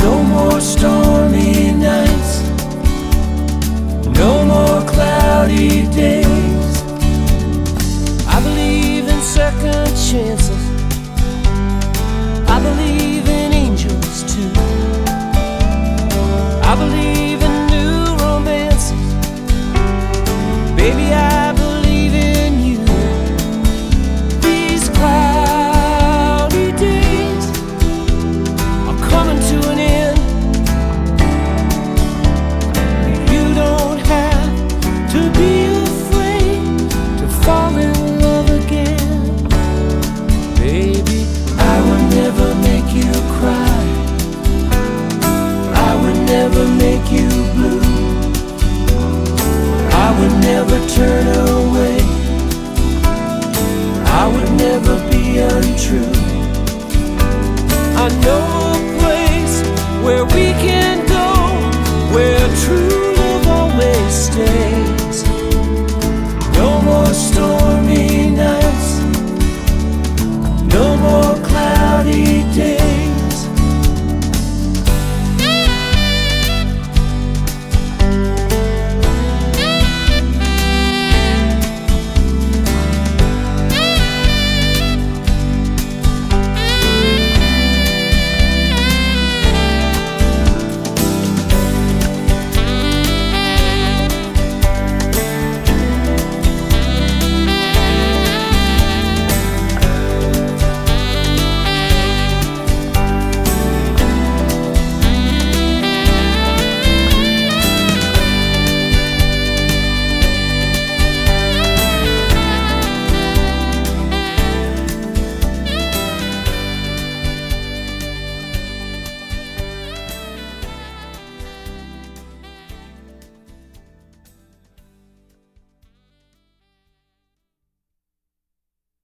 No more stormy nights, no more cloudy days. I believe in second chances, I believe in angels too. I believe in new romances, baby, I believe in you. These cloudy days are coming to an end. You don't have to be afraid to fall in love again. Baby, I would never make you cry, I would never make you blue, I would never turn away, I would never be untrue. I know